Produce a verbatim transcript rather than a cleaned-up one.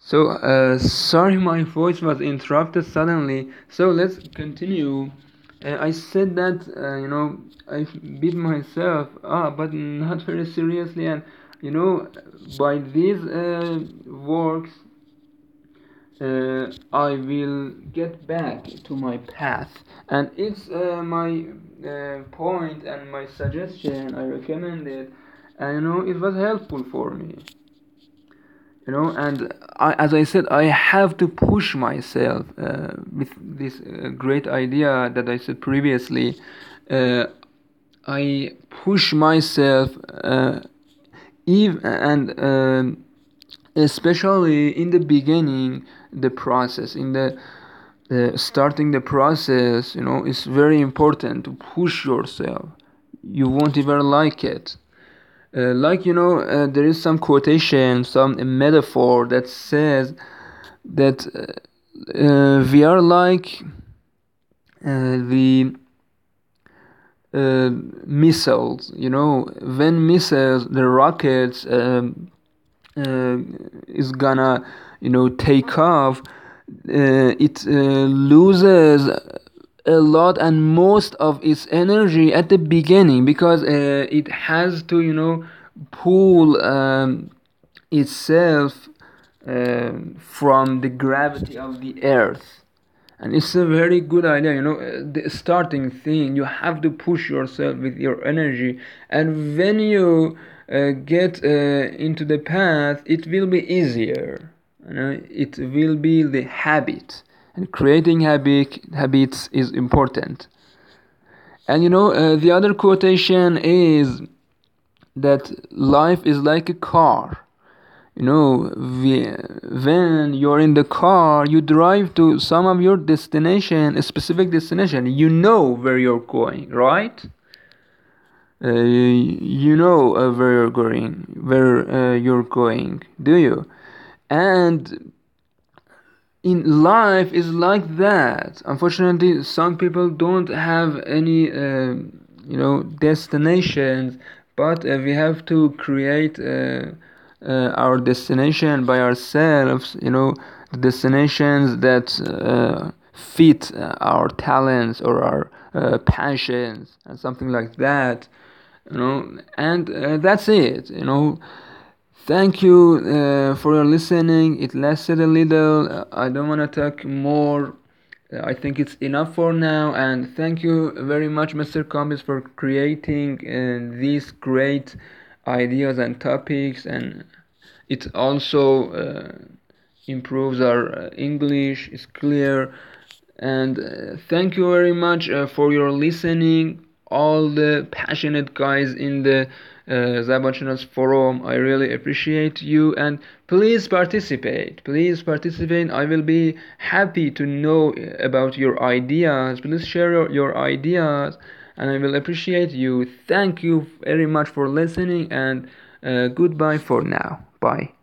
So, uh, sorry, my voice was interrupted suddenly. So let's continue. Uh, I said that uh, you know I beat myself up, but not very seriously, and you know by these uh, works, uh, I will get back to my path, and it's uh, my uh, point and my suggestion. I recommend it, and you know it was helpful for me, you know and I, as I said, I have to push myself uh, with this uh, great idea that I said previously. uh, I push myself, uh, ev- and um, especially in the beginning, the process in the uh, starting the process, you know it's very important to push yourself. You won't ever like it. Uh, like, you know, uh, there is some quotation, some metaphor that says that uh, uh, we are like uh, the uh, missiles. You know, when missiles, the rockets um, uh, is gonna, you know, take off, uh, it uh, loses a lot and most of its energy at the beginning, because uh, it has to, you know pull um, itself uh, from the gravity of the earth. And it's a very good idea, you know uh, the starting thing, you have to push yourself with your energy, and when you uh, get uh, into the path, it will be easier. You know it will be the habit, and creating habit habits is important. And you know uh, the other quotation is that life is like a car. you know we, when you're in the car, you drive to some of your destination, a specific destination. You know where you're going, right? uh, you know uh, where you're going where uh, you're going, do you? And in life is like that. Unfortunately, some people don't have any uh, you know destinations, but uh, we have to create uh, uh, our destination by ourselves. You know the destinations that uh, fit uh, our talents or our uh, passions and something like that. You know and uh, that's it. you know Thank you uh, for your listening. It lasted a little. Uh, I don't want to talk more. Uh, I think it's enough for now. And thank you very much, mister Combis, for creating uh, these great ideas and topics. And it also uh, improves our uh, English. It's clear. And uh, thank you very much uh, for your listening, all the passionate guys in the uh, Zaban Channels forum. I really appreciate you, and please participate. Please participate. I will be happy to know about your ideas. Please share your, your ideas, and I will appreciate you. Thank you very much for listening, and uh, goodbye for now. Bye.